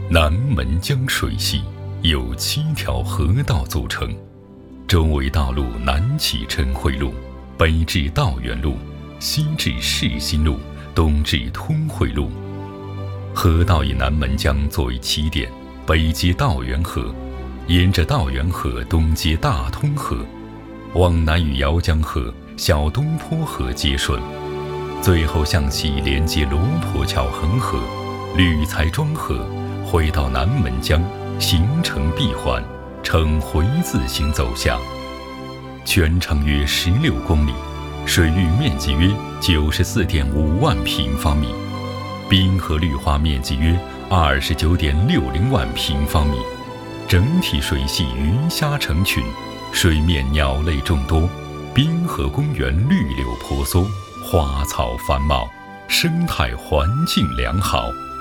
南门江水系由7条河道组成，周围道路南起晨晖路，北至道元路，西至市心路，东至通惠路。河道以南门江作为起点，北接道元河，沿着道元河东接大通河，往南与姚江河、小东坡河接顺，最后向西连接罗婆桥横河、吕才庄河，回到南门江，形成闭环，呈回字形走向。全长约16公里，水域面积约94.5万平方米，滨河绿化面积约29.60万平方米，整体水系鱼虾成群，水面鸟类众多，滨河公园绿柳婆娑，花草繁茂，生态环境良好。